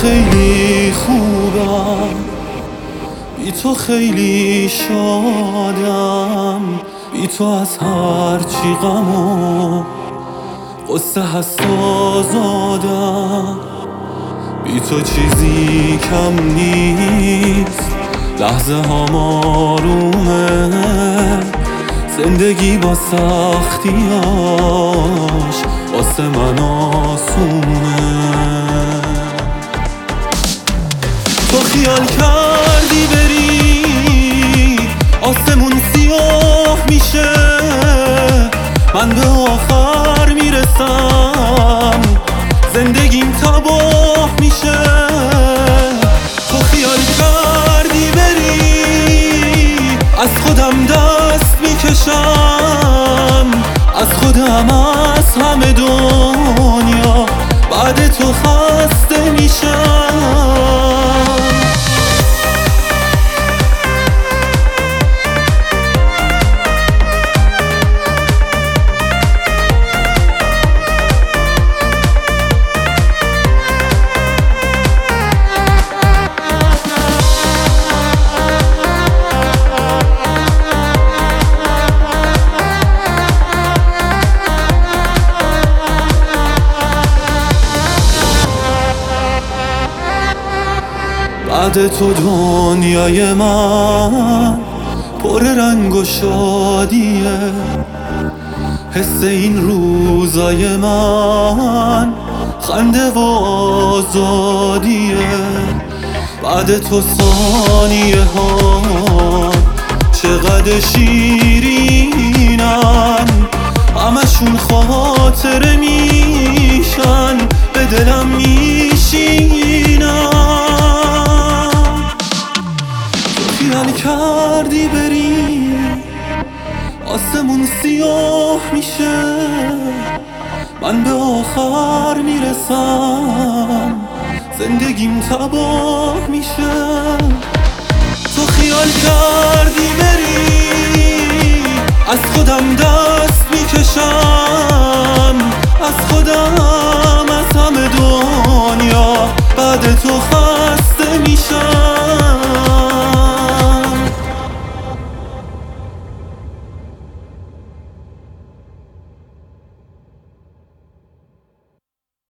خیلی خوبم، بی تو خیلی شادم، بی تو از هرچی غم و قصه هست آزادم. بی تو چیزی کم نیست، لحظه ها آرومه، زندگی با سختیاش واسه من آسونه. تو خیال کردی بری آسمون سیاه میشه، من به آخر میرسم زندگیم تباه میشه. تو خیال کردی بری از خودم دست میکشم، از خودم از همه دنیا بعد تو خسته میشم. بعد تو دنیای من پر رنگ و شادیه، حس این روزای من خنده و آزادیه. بعد تو ثانیه ها چقدر شیرینن، همشون خاطره میشن به دلم میشینن. خیال کردی بری آسمون سیاه میشه، من به آخر میرسم زندگیم تباه میشه. تو خیال کردی بری از خودم